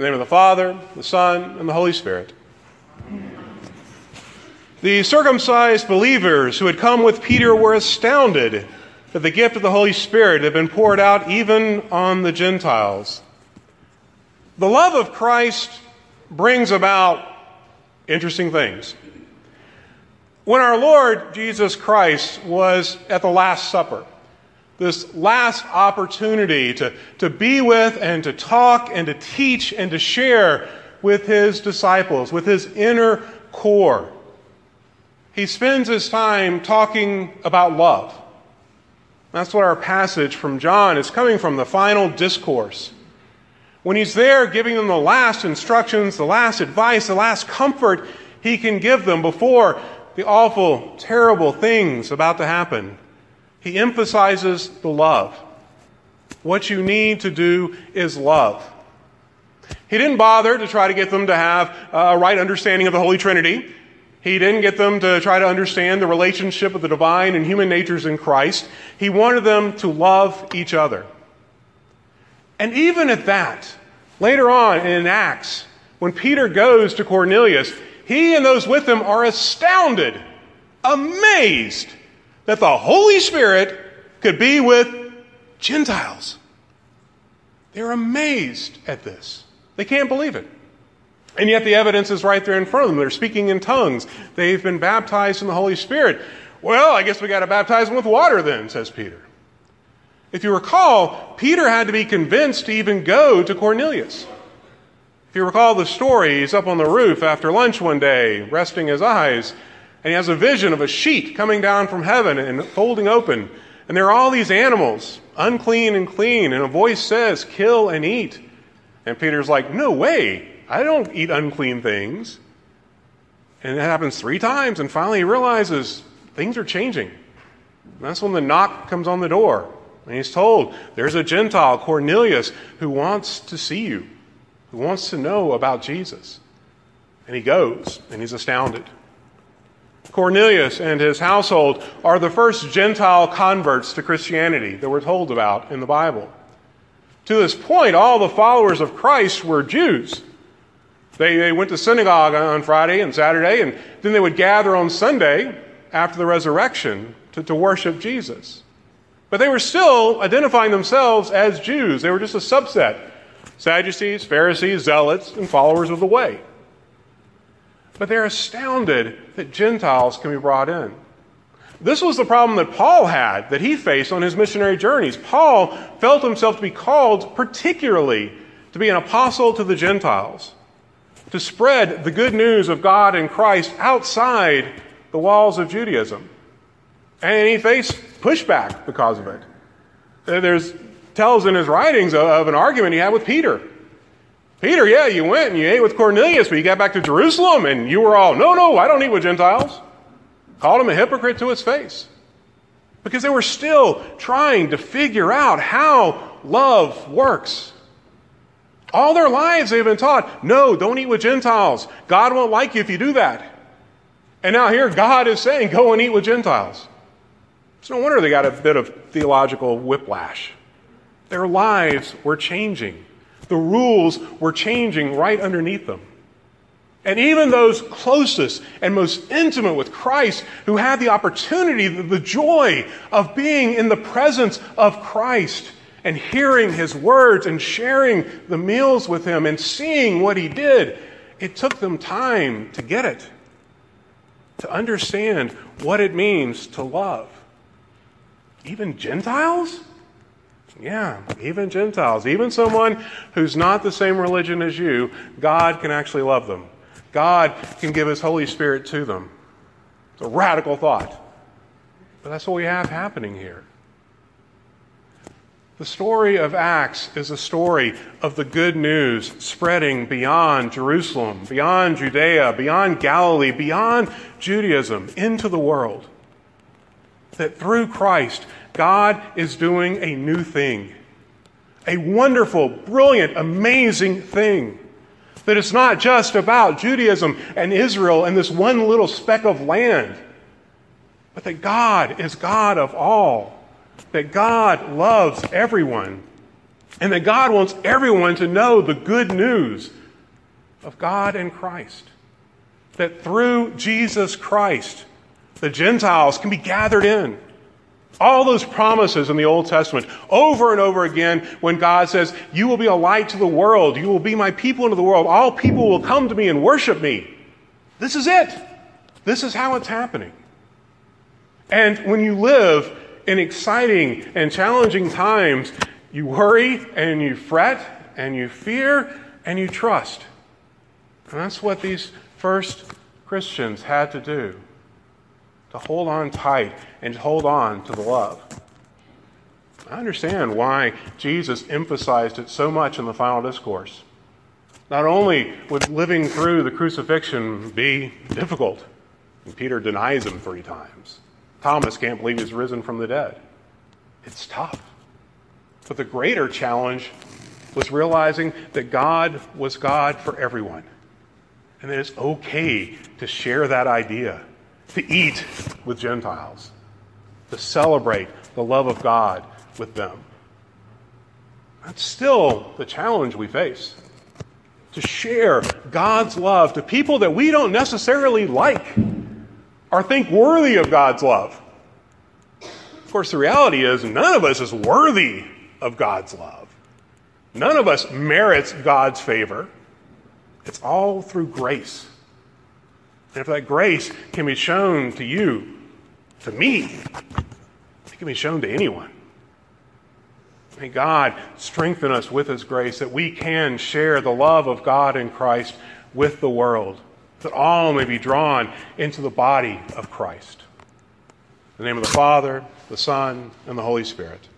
In the name of the Father, the Son, and the Holy Spirit. The circumcised believers who had come with Peter were astounded that the gift of the Holy Spirit had been poured out even on the Gentiles. The love of Christ brings about interesting things. When our Lord Jesus Christ was at the Last Supper, this last opportunity to be with and to talk and to teach and to share with his disciples, with his inner core, he spends his time talking about love. That's what our passage from John is coming from, the final discourse. When he's there giving them the last instructions, the last advice, the last comfort he can give them before the awful, terrible things about to happen, he emphasizes the love. What you need to do is love. He didn't bother to try to get them to have a right understanding of the Holy Trinity. He didn't get them to try to understand the relationship of the divine and human natures in Christ. He wanted them to love each other. And even at that, later on in Acts, when Peter goes to Cornelius, he and those with him are astounded, amazed that the Holy Spirit could be with Gentiles. They're amazed at this. They can't believe it. And yet the evidence is right there in front of them. They're speaking in tongues. They've been baptized in the Holy Spirit. Well, I guess we got to baptize them with water then, says Peter. If you recall, Peter had to be convinced to even go to Cornelius. If you recall the story, he's up on the roof after lunch one day, resting his eyes, and he has a vision of a sheet coming down from heaven and folding open. And there are all these animals, unclean and clean, and a voice says, "Kill and eat." And Peter's like, "No way, I don't eat unclean things." And it happens 3 times, and finally he realizes things are changing. And that's when the knock comes on the door. And he's told, there's a Gentile, Cornelius, who wants to see you, who wants to know about Jesus. And he goes, and he's astounded. Cornelius and his household are the first Gentile converts to Christianity that we're told about in the Bible. To this point, all the followers of Christ were Jews. They went to synagogue on Friday and Saturday, and then they would gather on Sunday after the resurrection to worship Jesus. But they were still identifying themselves as Jews. They were just a subset. Sadducees, Pharisees, Zealots, and followers of the way. But they're astounded that Gentiles can be brought in. This was the problem that Paul had, that he faced on his missionary journeys. Paul felt himself to be called particularly to be an apostle to the Gentiles, to spread the good news of God and Christ outside the walls of Judaism. And he faced pushback because of it. There's tells in his writings of an argument he had with Peter. Peter, yeah, you went and you ate with Cornelius, but you got back to Jerusalem and you were all, no, I don't eat with Gentiles. Called him a hypocrite to his face. Because they were still trying to figure out how love works. All their lives they've been taught, no, don't eat with Gentiles. God won't like you if you do that. And now here God is saying, go and eat with Gentiles. It's no wonder they got a bit of theological whiplash. Their lives were changing. The rules were changing right underneath them. And even those closest and most intimate with Christ, who had the opportunity, the joy of being in the presence of Christ and hearing his words and sharing the meals with him and seeing what he did, it took them time to get it, to understand what it means to love. Even Gentiles? Yeah, even Gentiles. Even someone who's not the same religion as you, God can actually love them. God can give his Holy Spirit to them. It's a radical thought. But that's what we have happening here. The story of Acts is a story of the good news spreading beyond Jerusalem, beyond Judea, beyond Galilee, beyond Judaism, into the world. That through Christ, God is doing a new thing. A wonderful, brilliant, amazing thing. That it's not just about Judaism and Israel and this one little speck of land, but that God is God of all. That God loves everyone And that God wants everyone to know the good news of God and Christ. That through Jesus Christ, the Gentiles can be gathered in. All those promises in the Old Testament, over and over again, when God says, you will be a light to the world, you will be my people into the world, all people will come to me and worship me. This is it. This is how it's happening. And when you live in exciting and challenging times, you worry and you fret and you fear and you trust. And that's what these first Christians had to do, to hold on tight and hold on to the love. I understand why Jesus emphasized it so much in the final discourse. Not only would living through the crucifixion be difficult, and Peter denies him 3 times. Thomas can't believe he's risen from the dead. It's tough. But the greater challenge was realizing that God was God for everyone. And that it's okay to share that idea, to eat with Gentiles, to celebrate the love of God with them. That's still the challenge we face. To share God's love to people that we don't necessarily like or think worthy of God's love. Of course, the reality is none of us is worthy of God's love. None of us merits God's favor. It's all through grace. And if that grace can be shown to you, to me, it can be shown to anyone. May God strengthen us with His grace that we can share the love of God in Christ with the world, that all may be drawn into the body of Christ. In the name of the Father, the Son, and the Holy Spirit.